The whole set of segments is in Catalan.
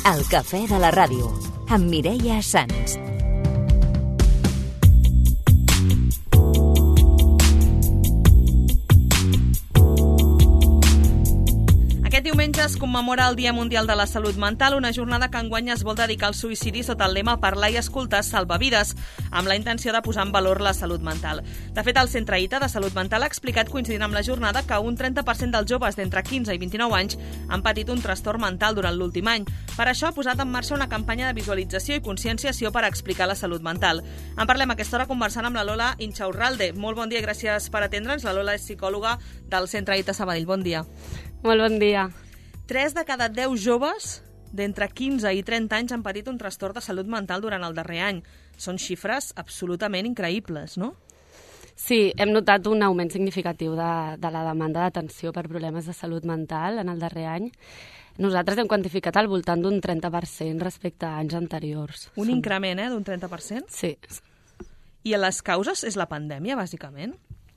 El cafè de la ràdio, amb Mireia Sans. Aquest diumenge es commemora el Dia Mundial de la Salut Mental, una jornada que enguany es vol dedicar al suïcidi sota el lema Parlar i escoltar salva vides, amb la intenció de posar en valor la salut mental. De fet, el Centre ITA de Salut Mental ha explicat, coincidint amb la jornada, que un 30% dels joves d'entre 15 i 29 anys han patit un trastorn mental durant l'últim any. Per això ha posat en marxa una campanya de visualització i conscienciació per explicar la salut mental. En parlem a aquesta hora conversant amb la Lola Inchaurralde. Molt bon dia i gràcies per atendre'ns. La Lola és psicòloga del Centre ITA Sabadell. Bon dia. Molt bon dia. 3 de cada 10 joves d'entre 15 i 30 anys han patit un trastorn de salut mental durant el darrer any. Són xifres absolutament increïbles, no? Sí, hem notat un augment significatiu de la demanda d'atenció per problemes de salut mental en el darrer any. Nosaltres hem quantificat al voltant d'un 30% respecte a anys anteriors. Un increment, d'un 30%? Sí. I a les causes és la pandèmia, bàsicament?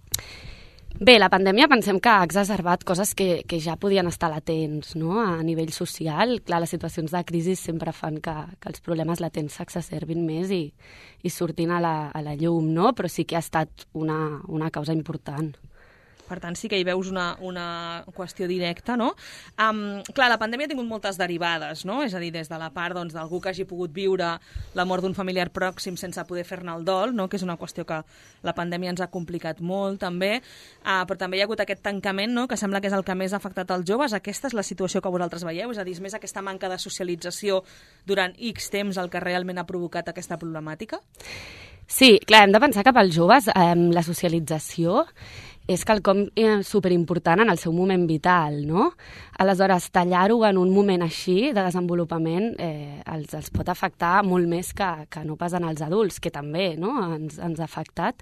Bé, la pandèmia pensem que ha exacerbat coses que ja podien estar latents, no? A nivell social. Clar, les situacions de crisi sempre fan que els problemes latents s'exacerbin més i surtin a la llum, no? Però sí que ha estat una causa important. Per tant, sí que hi veus una qüestió directa, no? Clar, la pandèmia ha tingut moltes derivades, no? És a dir, des de la part d'algú que hagi pogut viure la mort d'un familiar pròxim sense poder fer-ne el dol, no? Que és una qüestió que la pandèmia ens ha complicat molt, també. Però també hi ha hagut aquest tancament, no? Que sembla que és el que més ha afectat els joves. Aquesta és la situació que vosaltres veieu? És a dir, és més aquesta manca de socialització durant X temps el que realment ha provocat aquesta problemàtica? Sí, clar, hem de pensar que pels joves la socialització és quelcom superimportant en el seu moment vital, no? Aleshores, tallar-ho en un moment així de desenvolupament els pot afectar molt més que no pas en els adults, que també, no? ens ha afectat.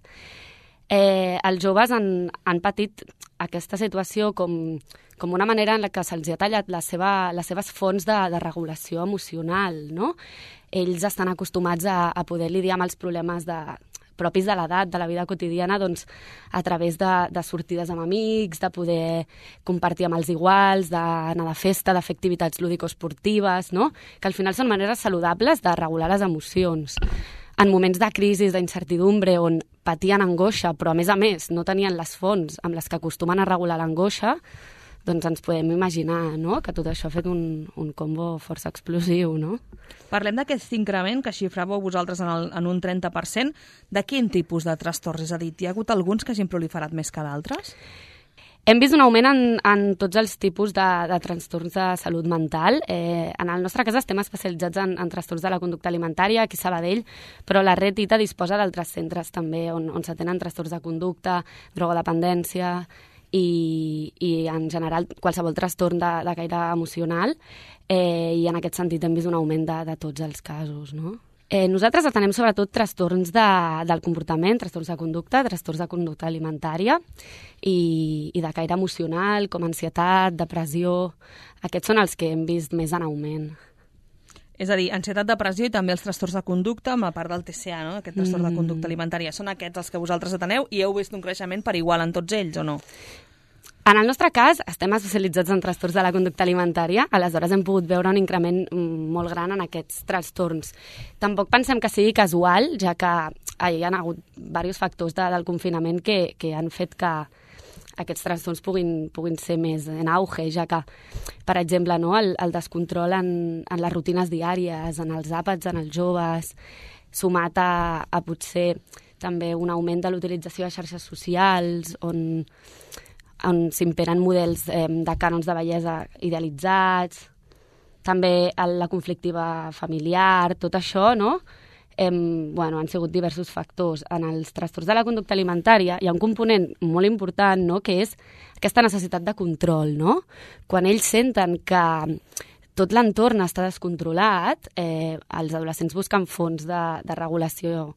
Els joves han patit aquesta situació com una manera en la que se'ls ha tallat les seves fonts de regulació emocional, no? Ells estan acostumats a poder lidiar amb els problemes propis de l'edat, de la vida quotidiana, doncs, a través de sortides amb amics, de poder compartir amb els iguals, d'anar de festa, de fer activitats lúdico-esportives, no? Que al final són maneres saludables de regular les emocions. En moments de crisi, d'incertidumbre, on patien angoixa, però a més no tenien les fonts amb les que acostumen a regular l'angoixa, doncs ens podem imaginar, no?, que tot això ha fet un combo força explosiu, no? Parlem d'aquest increment que xifràveu vosaltres en un 30%. De quin tipus de trastorns? És a dir, hi ha hagut alguns que hagin proliferat més que d'altres? Hem vist un augment en tots els tipus de trastorns de salut mental. En el nostre cas estem especialitzats en trastorns de la conducta alimentària, aquí a Sabadell, però la red ITA disposa d'altres centres també on s'atenen trastorns de conducta, drogodependència i en general qualsevol trastorn de caire emocional, i en aquest sentit hem vist un augment de tots els casos, no? Nosaltres atenem sobretot trastorns del comportament, trastorns de conducta alimentària i de caire emocional, com ansietat, depressió. Aquests són els que hem vist més en augment. És a dir, ansietat, depressió i també els trastorns de conducta amb la part del TCA, no? Aquest trastorn de conducta alimentària. Són aquests els que vosaltres ateneu i heu vist un creixement per igual en tots ells, o no? En el nostre cas, estem especialitzats en trastorns de la conducta alimentària, aleshores hem pogut veure un increment molt gran en aquests trastorns. Tampoc pensem que sigui casual, ja que hi ha hagut diversos factors del confinament que han fet que aquests trastorns puguin ser més en auge, ja que, per exemple, no, el descontrol en les rutines diàries, en els àpats, en els joves, sumat a potser també un augment de l'utilització de xarxes socials, on s'imperen models de cànons de bellesa idealitzats, també la conflictiva familiar, tot això, no? Han sigut diversos factors. En els trastorns de la conducta alimentària hi ha un component molt important, no?, que és aquesta necessitat de control, no? Quan ells senten que tot l'entorn està descontrolat, els adolescents busquen fonts de regulació.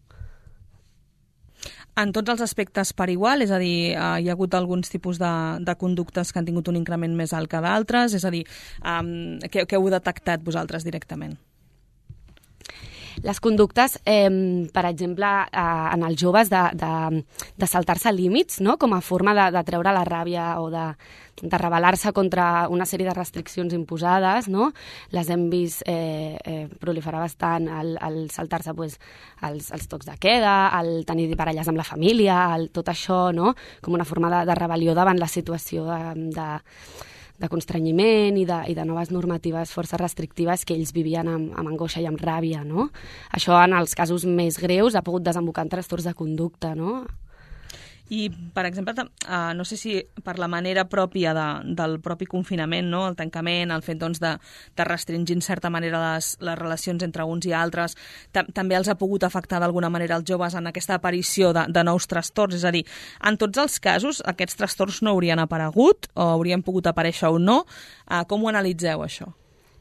En tots els aspectes per igual, és a dir, hi ha hagut alguns tipus de conductes que han tingut un increment més alt que d'altres, és a dir, què heu detectat vosaltres directament? Les conductes, per exemple, en els joves de saltar-se límits, no? Com a forma de treure la ràbia o de rebel·lar-se contra una sèrie de restriccions imposades, no? Les hem vist proliferar bastant el saltar-se els tocs de queda, el tenir parelles amb la família, tot això, no? Com una forma de rebel·lió davant la situació de constrenyiment i de noves normatives força restrictives que ells vivien amb angoixa i amb ràbia, no? Això, en els casos més greus, ha pogut desembocar en trastorns de conducta, no? I, per exemple, no sé si per la manera pròpia del propi confinament, no? El tancament, el fet de restringir en certa manera les relacions entre uns i altres, també els ha pogut afectar d'alguna manera els joves en aquesta aparició de nous trastorns? És a dir, en tots els casos aquests trastorns no haurien aparegut o haurien pogut aparèixer o no? Com ho analitzeu, això?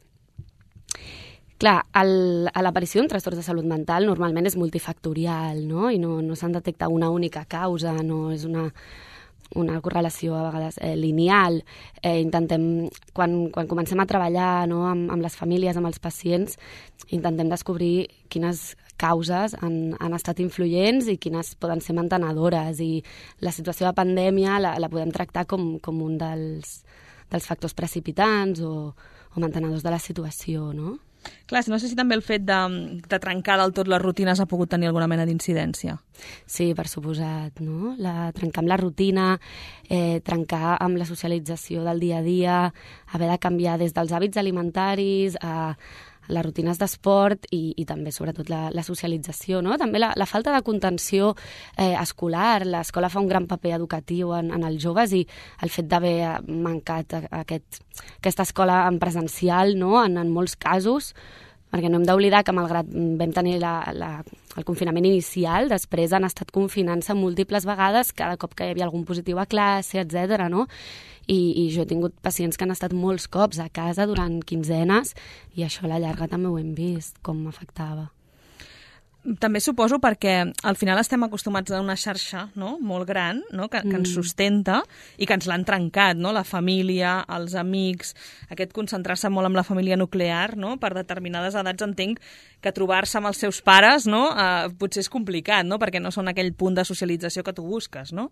Clar, l'aparició d'un trastorn de salut mental normalment és multifactorial, no? I no se'n detecta una única causa, no és una correlació a vegades lineal. Intentem, quan comencem a treballar, no, amb les famílies, amb els pacients, intentem descobrir quines causes han estat influents i quines poden ser mantenedores. I la situació de pandèmia la podem tractar com un dels factors precipitants o mantenedors de la situació, no? Clar, no sé si també el fet de trencar del tot les rutines ha pogut tenir alguna mena d'incidència. Sí, per suposat, no? Trencar amb la rutina, trencar amb la socialització del dia a dia, haver de canviar des dels hàbits alimentaris a les rutines d'esport i també, sobretot, la socialització, no? També la falta de contenció escolar. L'escola fa un gran paper educatiu en els joves i el fet d'haver mancat aquesta escola en presencial, no? En molts casos, perquè no hem d'oblidar que, malgrat vam tenir el confinament inicial, després han estat confinant-se múltiples vegades cada cop que hi havia algun positiu a classe, etc., no? I jo he tingut pacients que han estat molts cops a casa durant quinzenes i això a la llarga també ho hem vist, com afectava. També suposo perquè al final estem acostumats a una xarxa, no? Molt gran, no? Que ens sustenta i que ens l'han trencat, no? La família, els amics, aquest concentrar-se molt amb la família nuclear, no? Per determinades edats entenc que trobar-se amb els seus pares, no? Potser és complicat, no? Perquè no són aquell punt de socialització que tu busques, no?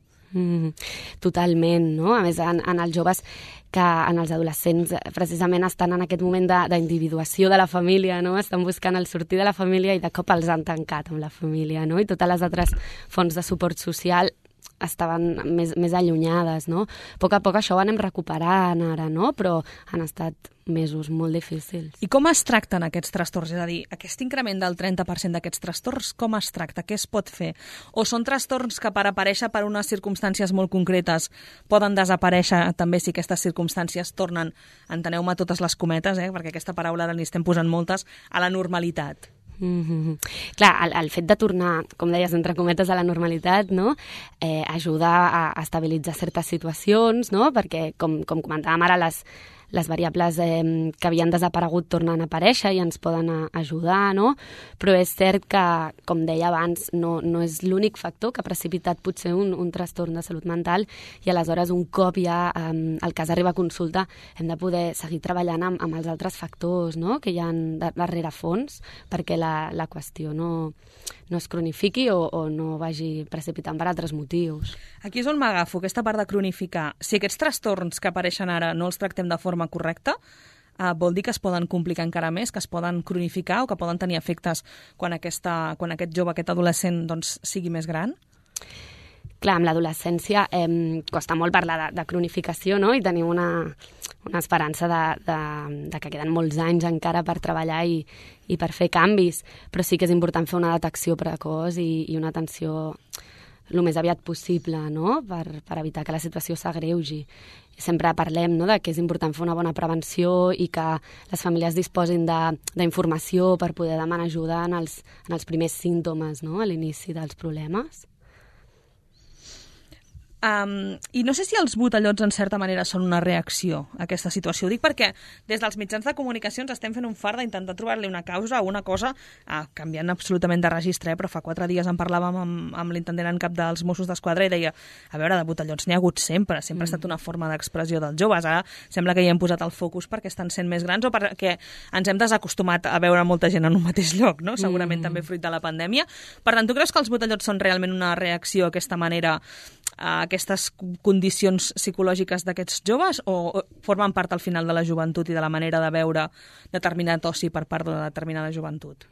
Totalment, no? A més, en els joves, que en els adolescents precisament estan en aquest moment d'individuació de la família, no? Estan buscant el sortir de la família i de cop els han tancat amb la família, no? I totes les altres fonts de suport social estaven més allunyades, no? A poc això ho anem recuperant ara, no? Però han estat mesos molt difícils. I com es tracten aquests trastorns? És a dir, aquest increment del 30% d'aquests trastorns, com es tracta? Què es pot fer? O són trastorns que, per aparèixer per unes circumstàncies molt concretes, poden desaparèixer també si aquestes circumstàncies tornen, enteneu-me totes les cometes, perquè aquesta paraula ara n'hi estem posant moltes, a la normalitat? Clar, el fet de tornar, com deies, entre cometes, a la normalitat, no? Ajuda a estabilitzar certes situacions, no? Perquè, com comentàvem ara, les variables que havien desaparegut tornen a aparèixer i ens poden ajudar, no? Però és cert que, com deia abans, no és l'únic factor que ha precipitat potser un trastorn de salut mental i aleshores un cop ja el cas arriba a consulta hem de poder seguir treballant amb els altres factors, no? Que hi ha darrere fons perquè la qüestió no es cronifiqui o no vagi precipitant per altres motius. Aquí és on m'agafo, aquesta part de cronificar. Si aquests trastorns que apareixen ara no els tractem de forma correcta, vol dir que es poden complicar encara més, que es poden cronificar o que poden tenir efectes quan aquest jove, aquest adolescent, doncs, sigui més gran? Clar, amb l'adolescència costa molt parlar de cronificació, no? I tenim una esperança de que queden molts anys encara per treballar i per fer canvis, però sí que és important fer una detecció precoç i una atenció el més aviat possible, no? Per evitar que la situació s'agreugi. Sempre parlem, no?, de que és important fer una bona prevenció i que les famílies disposin d'informació per poder demanar ajuda en els primers símptomes, no?, a l'inici dels problemes. I no sé si els botellots, en certa manera, són una reacció a aquesta situació. Ho dic perquè des dels mitjans de comunicació ens estem fent un fart d'intentar trobar-li una causa o una cosa, canviant absolutament de registre, però fa 4 dies en parlàvem amb l'intendent en cap dels Mossos d'Esquadra i deia, a veure, de botellots n'hi ha hagut sempre ha estat una forma d'expressió dels joves. Ara sembla que hi hem posat el focus perquè estan sent més grans o perquè ens hem desacostumat a veure molta gent en un mateix lloc, no? Segurament també fruit de la pandèmia. Per tant, tu creus que els botellots són realment una reacció a aquesta manera, a aquestes condicions psicològiques d'aquests joves, o formen part al final de la joventut i de la manera de veure determinat oci per part de determinada joventut?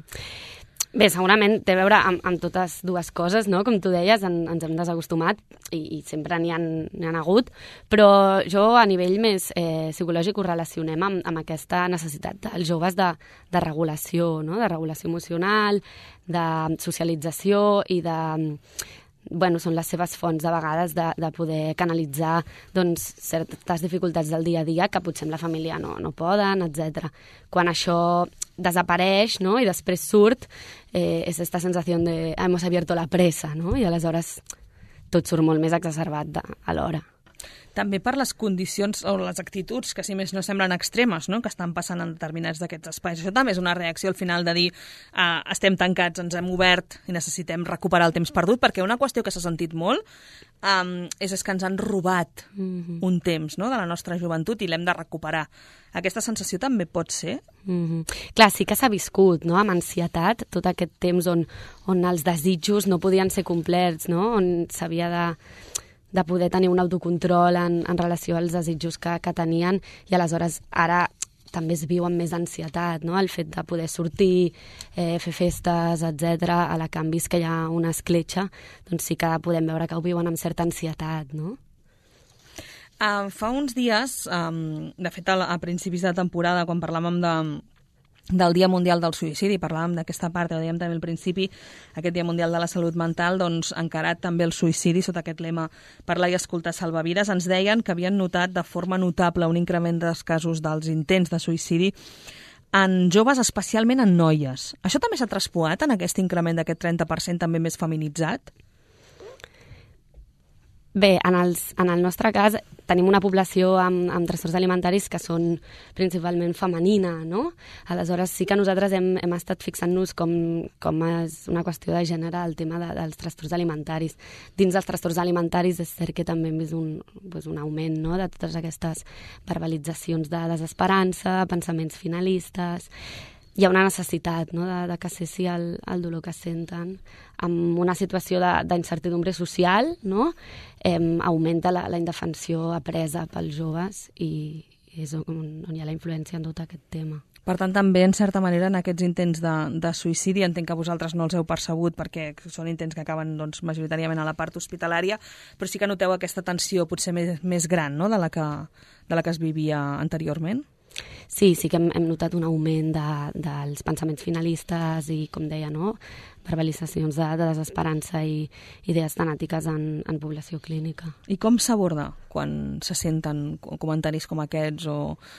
Bé, segurament té a veure amb totes dues coses, no? Com tu deies, ens hem desacostumat i sempre n'hi ha hagut, però jo a nivell més psicològic ho relacionem amb aquesta necessitat dels joves de regulació, no? De regulació emocional, de socialització i de... són les seves fonts de vegades de poder canalitzar certes dificultats del dia a dia que potser amb la família no poden, etc. Quan això desapareix, no? I després surt, és aquesta sensació de hemos abierto la presa, no? I aleshores tot surt molt més exacerbat alhora. També per les condicions o les actituds que, si més no, semblen extremes, no? Que estan passant en determinats d'aquests espais. Això també és una reacció al final de dir estem tancats, ens hem obert i necessitem recuperar el temps perdut, perquè una qüestió que s'ha sentit molt és que ens han robat un temps, no? De la nostra joventut i l'hem de recuperar. Aquesta sensació també pot ser? Clar, sí que s'ha viscut, no? Amb ansietat tot aquest temps on els desitjos no podien ser complerts, no? On s'havia de poder tenir un autocontrol en relació als desitjos que tenien, i aleshores ara també es viu amb més ansietat, no? El fet de poder sortir, fer festes, etc. A la canvis que hi ha una escletxa, doncs sí que podem veure que ho viuen amb certa ansietat, no? Fa uns dies, de fet a principis de temporada, quan parlàvem del Dia Mundial del Suïcidi, parlàvem d'aquesta part, ho dèiem també al principi, aquest Dia Mundial de la Salut Mental, doncs encarat també el suïcidi sota aquest lema Parlar i escoltar salva vides, ens deien que havien notat de forma notable un increment dels casos dels intents de suïcidi en joves, especialment en noies. Això també s'ha traspuat en aquest increment d'aquest 30% també més feminitzat? Bé, en el nostre cas tenim una població amb trastorns alimentaris que són principalment femenina, no? Aleshores sí que nosaltres hem estat fixant-nos com és una qüestió de gènere el tema dels trastorns alimentaris. Dins dels trastorns alimentaris és cert que també hem vist un augment, no? De totes aquestes verbalitzacions de desesperança, pensaments finalistes. Hi ha una necessitat, no? de que cessi el dolor que senten. Amb una situació d'incertidumbre social, no? Augmenta la indefensió apresa pels joves i és on hi ha la influència en tot aquest tema. Per tant, també, en certa manera, en aquests intents de suïcidi, entenc que vosaltres no els heu percebut perquè són intents que acaben majoritàriament a la part hospitalària, però sí que noteu aquesta tensió potser més gran, no? de la que es vivia anteriorment? Sí que hem notat un augment dels pensaments finalistes i, com deia, no? Verbalitzacions de desesperança i idees tanàtiques en població clínica. I com s'aborda quan se senten comentaris com aquests o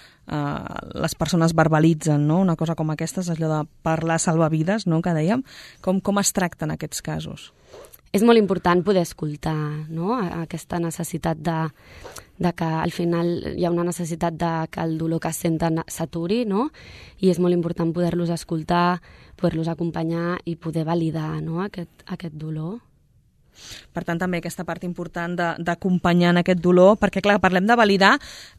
les persones verbalitzen, no? Una cosa com aquesta és allò de parlar salvavides, no? Que dèiem. Com es tracten aquests casos? És molt important poder escoltar, no? Aquesta necessitat de que al final hi ha una necessitat de que el dolor que senten s'aturi, no? I és molt important poder-los escoltar, poder-los acompanyar i poder validar, no? aquest dolor. Per tant, també aquesta part important d'acompanyar en aquest dolor, perquè, clar, parlem de validar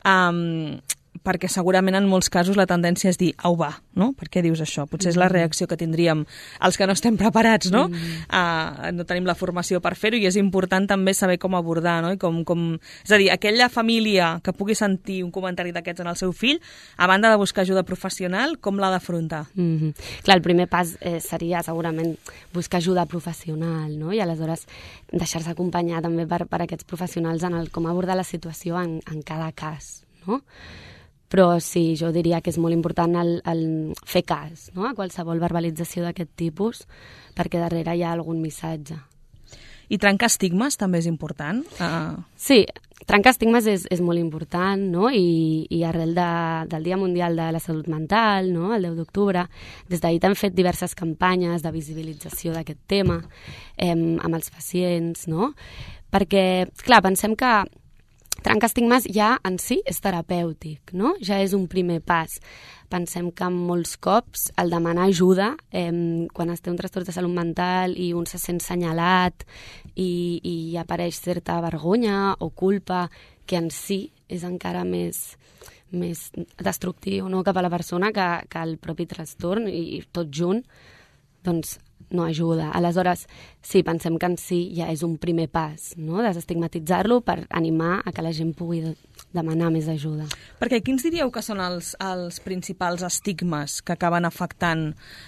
perquè segurament en molts casos la tendència és dir, au va, no? Per què dius això? Potser és la reacció que tindríem els que no estem preparats, no? No tenim la formació per fer-ho i és important també saber com abordar, no? És a dir, aquella família que pugui sentir un comentari d'aquests en el seu fill, a banda de buscar ajuda professional, com l'ha d'afrontar? Clar, el primer pas seria segurament buscar ajuda professional, no? I aleshores deixar-se acompanyar també per aquests professionals en com abordar la situació en cada cas, no? Però sí, jo diria que és molt important el fer cas, no? A qualsevol verbalització d'aquest tipus, perquè darrere hi ha algun missatge. I trencar estigmes també és important? Sí, trencar estigmes és molt important, no? I arrel del Dia Mundial de la Salut Mental, no? El 10 d'octubre, des d'ahir t'hem fet diverses campanyes de visibilització d'aquest tema amb els pacients, no? Perquè, clar, pensem que trencar estigmes ja en si és terapèutic, no? Ja és un primer pas. Pensem que molts cops el demanar ajuda quan es té un trastorn de salut mental i un se sent senyalat i apareix certa vergonya o culpa que en si és encara més destructiu, no? Cap a la persona que el propi trastorn i tot junt doncs no ajuda. Aleshores, sí, pensem que en si ja és un primer pas, no? Desestigmatitzar-lo per animar a que la gent pugui demanar més ajuda. Perquè quins diríeu que són els principals estigmes que acaben afectant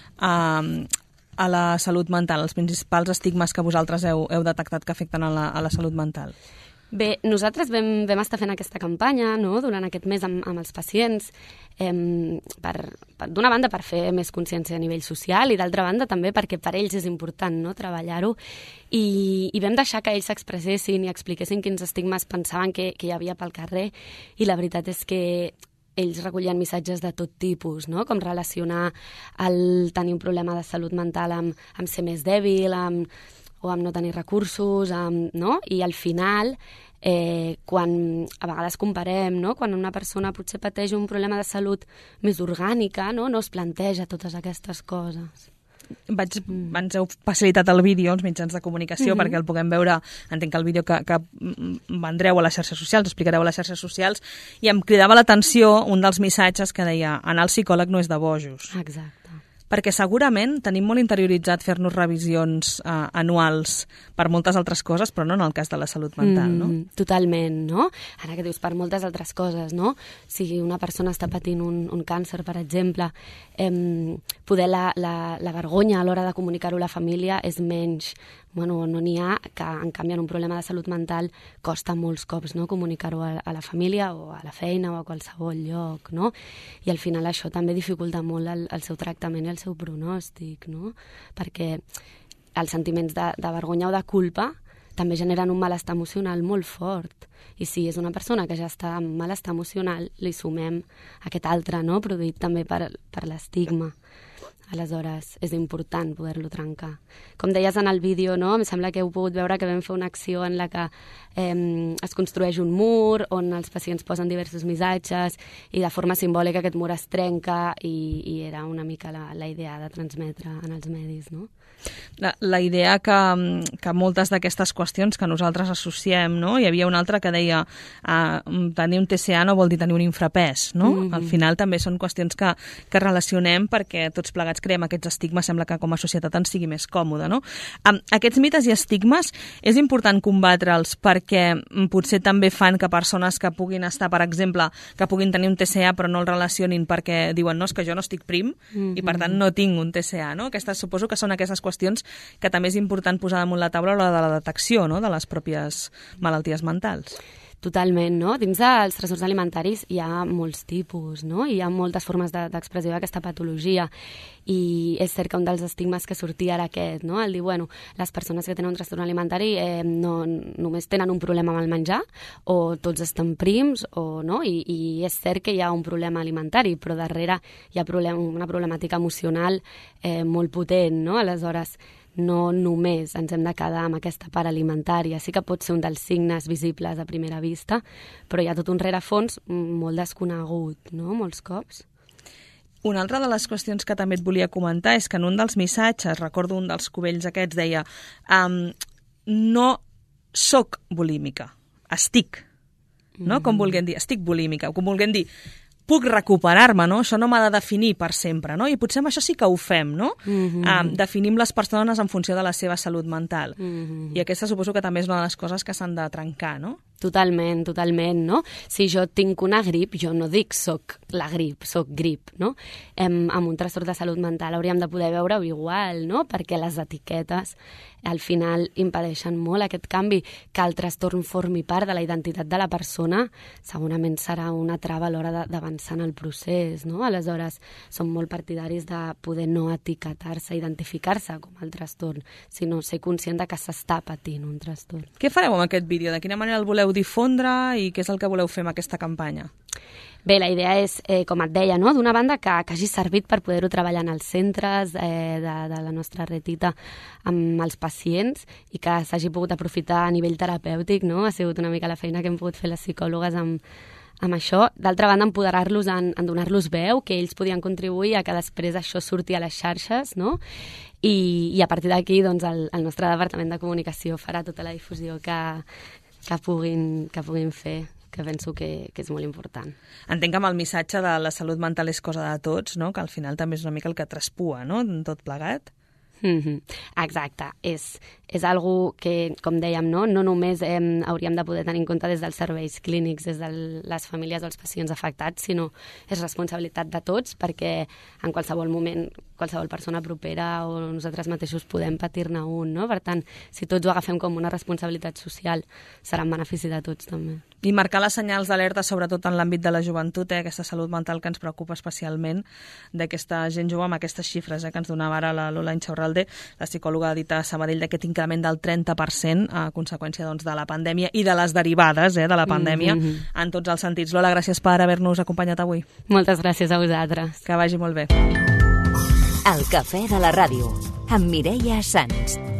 a la salut mental, els principals estigmes que vosaltres heu detectat que afecten a la salut mental? Bé, nosaltres vam estar fent aquesta campanya, no?, durant aquest mes amb els pacients, d'una banda per fer més consciència a nivell social i d'altra banda també perquè per ells és important, no?, treballar-ho i vam deixar que ells s'expressessin i expliquessin quins estigmes pensaven que hi havia pel carrer i la veritat és que ells recollien missatges de tot tipus, no?, com relacionar el tenir un problema de salut mental amb ser més dèbil, o amb no tenir recursos, no? I al final, quan a vegades comparem, no? Quan una persona potser pateix un problema de salut més orgànica, no es planteja totes aquestes coses. Ens heu facilitat el vídeo als mitjans de comunicació perquè el puguem veure, entenc que el vídeo que vendreu a les xarxes socials, explicareu a les xarxes socials, i em cridava l'atenció un dels missatges que deia anar al psicòleg no és de bojos. Exacte. Perquè segurament tenim molt interioritzat fer-nos revisions anuals per moltes altres coses, però no en el cas de la salut mental, no? Totalment, no? Ara que dius per moltes altres coses, no? Si una persona està patint un càncer, per exemple, poder la vergonya a l'hora de comunicar-ho a la família és menys. Bueno, no n'hi ha, que en canvi en un problema de salut mental costa molts cops, no?, comunicar-ho a la família o a la feina o a qualsevol lloc, no? I al final això també dificulta molt el seu tractament i el seu pronòstic, no? Perquè els sentiments de vergonya o de culpa també generen un malestar emocional molt fort. I si és una persona que ja està amb malestar emocional, li sumem aquest altre, no?, produït també per l'estigma. Aleshores, és important poder-lo trencar. Com deies en el vídeo, no? Em sembla que heu pogut veure que vam fer una acció en la que es construeix un mur, on els pacients posen diversos missatges i de forma simbòlica aquest mur es trenca i era una mica la idea de transmetre en els medis, no? La idea que moltes d'aquestes qüestions que nosaltres associem, no? Hi havia una altra que deia tenir un TCA no vol dir tenir un infrapès, no? Al final també són qüestions que relacionem perquè tots plegats creem aquests estigmes, sembla que com a societat ens sigui més còmode, no? Aquests mites i estigmes és important combatre'ls perquè potser també fan que persones que puguin estar, per exemple, que puguin tenir un TCA però no el relacionin perquè diuen no, és que jo no estic prim i per tant no tinc un TCA, no? Suposo que són aquestes qüestions que també és important posar damunt la taula a l'hora de la detecció, no?, de les pròpies malalties mentals. Totalment, no? Dins dels trastorns alimentaris hi ha molts tipus, no? Hi ha moltes formes d'expressió d'aquesta patologia i és cert que un dels estigmes que sortia era aquest, no? El dir, bueno, les persones que tenen un trastorn alimentari no només tenen un problema amb el menjar o tots estan prims, o, no? I és cert que hi ha un problema alimentari, però darrere hi ha una problemàtica emocional molt potent, no? Aleshores, no només ens hem de quedar amb aquesta part alimentària. Sí que pot ser un dels signes visibles a primera vista, però hi ha tot un rerefons molt desconegut, no?, molts cops. Una altra de les qüestions que també et volia comentar és que en un dels missatges, recordo un dels cubells aquests, deia no soc bulímica, estic, no? Com volguem dir, estic bulímica, com volguem dir, puc recuperar-me, no? Això no m'ha de definir per sempre, no? I potser amb això sí que ho fem, no? Definim les persones en funció de la seva salut mental. I aquesta suposo que també és una de les coses que s'han de trencar, no? Totalment, no? Si jo tinc una grip, jo no dic soc la grip, soc grip, no? Amb un trastorn de salut mental hauríem de poder veure-ho igual, no? Perquè les etiquetes al final impedeixen molt aquest canvi. Que el trastorn formi part de la identitat de la persona segurament serà una trava a l'hora d'avançar en el procés, no? Aleshores, som molt partidaris de poder no etiquetar-se, identificar-se com el trastorn, sinó ser conscient de que s'està patint un trastorn. Què fareu amb aquest vídeo? De quina manera el voleu difondre i què és el que voleu fer amb aquesta campanya? Bé, la idea és, com et deia, no? D'una banda que hagi servit per poder-ho treballar en els centres de la nostra retita amb els pacients i que s'hagi pogut aprofitar a nivell terapèutic, no? Ha sigut una mica la feina que hem pogut fer les psicòlogues amb això. D'altra banda, empoderar-los en donar-los veu, que ells podien contribuir a que després això surti a les xarxes, no? I a partir d'aquí, doncs, el nostre departament de comunicació farà tota la difusió que puguin fer, que penso que és molt important. Entenc que amb el missatge de la salut mental és cosa de tots, no? Que al final també és una mica el que traspua, no? Tot plegat. Exacte, és algo que, com dèiem, no només hauríem de poder tenir en compte des dels serveis clínics, des de les famílies dels pacients afectats, sinó és responsabilitat de tots, perquè en qualsevol moment qualsevol persona propera o nosaltres mateixos podem patir-ne un, no? Per tant, si tots ho agafem com una responsabilitat social, serà en benefici de tots també. I marcar les senyals d'alerta, sobretot en l'àmbit de la joventut, aquesta salut mental que ens preocupa especialment, d'aquesta gent jove amb aquestes xifres que ens donava ara la Lola Inchaurralde, la psicòloga d'Edita Sabadell, d'aquest increment del 30% a conseqüència de la pandèmia i de les derivades de la pandèmia en tots els sentits. Lola, gràcies per haver-nos acompanyat avui. Moltes gràcies a vosaltres. Que vagi molt bé. El cafè de la ràdio, amb Mireia Sans.